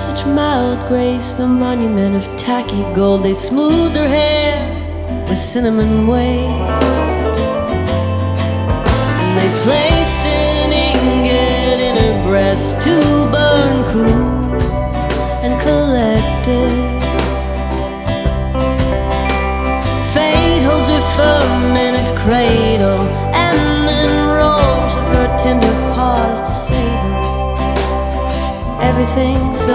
such mild grace, no monument of tacky gold. They smoothed her hair with cinnamon wave, and they placed an ingot in her breast to burn cool and collected. Fate holds her firm in its cradle, and then rolls of her tender paws to savor everything so